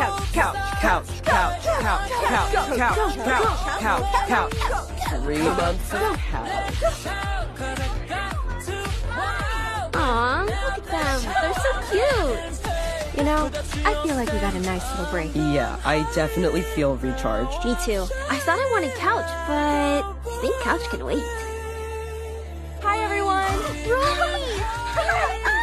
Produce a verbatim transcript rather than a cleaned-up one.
couch, couch, couch, couch, couch, couch, couch, couch, couch, couch. Three months of couch. Aw, look at them. They're so cute. You know, I feel like we got a nice little break. Yeah, I definitely feel recharged. Me too. I thought I wanted couch, but I think couch can wait. Hi, everyone. Rory!